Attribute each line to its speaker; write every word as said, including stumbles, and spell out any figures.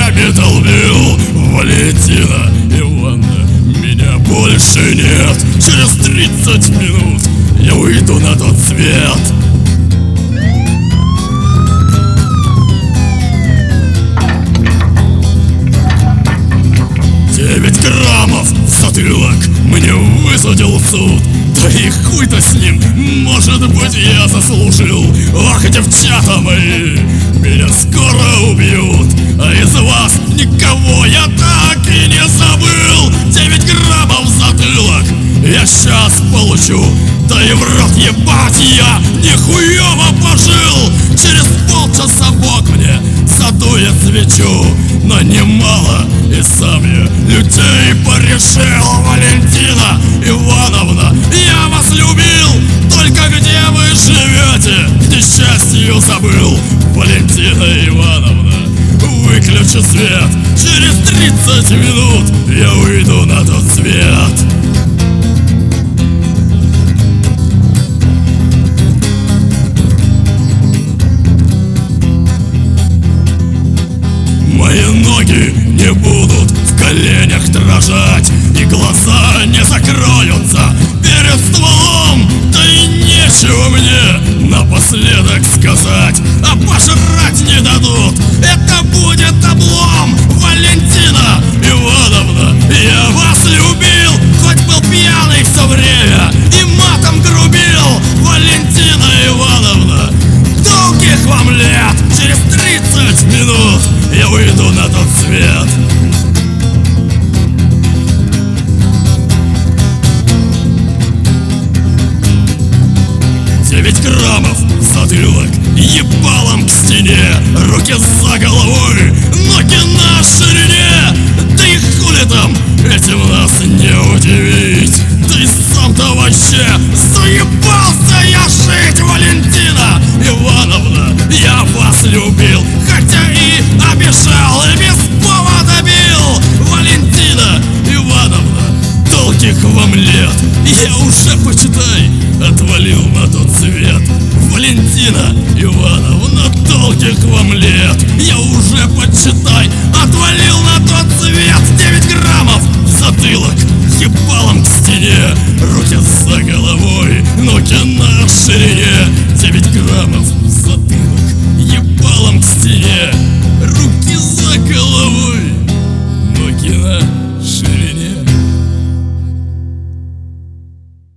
Speaker 1: ногами долбил. Валентина Ивановна, меня больше нет. Через тридцать минут я уйду на тот свет. Девять граммов в затылок мне высадил суд. Да и хуй-то с ним, может быть, я заслужил. Ах, девчата мои, меня скоро убьют, а из вас никого я так и не забыл. Девять граммов в затылок я сейчас получу. Да и в рот ебать, я нихуёво пожил. Через полчаса Бог мне задует свечу. Но немало и сам я людей порешил. Валентина Ивановна, я вас любил, только где вы живете, к несчастью забыл. Валентина Ивановна, выключи свет. Через тридцать минут я уйду на тот свет. Мои ноги не будут в коленях дрожать, и глаза не закроются перед стволом. Да и нечего мне напоследок сказать, а пожрать не дадут, это будет облом. Валентина Ивановна, я вас любил, хоть был пьяный все время и матом грубил. Валентина Ивановна, долгих вам лет. Через тридцать минут я уйду на тот свет. Девять граммов затылок, ебалом к стене, руки за головой, ноги на ширине. Да и хули там, этим нас не удивить. Да и сам-то вообще заебался я жить. Валентина Ивановна, я вас любил, хотя и обижал, и без повода бил. Валентина Ивановна, долгих вам лет, я уже, почитай, отвалил на тот свет. Валентина Ивановна, долгих вам лет, я уже, почитай, отвалил на тот свет. Девять граммов в затылок, ебалом к стене, руки за головой, ноги на ширине. Девять граммов в затылок.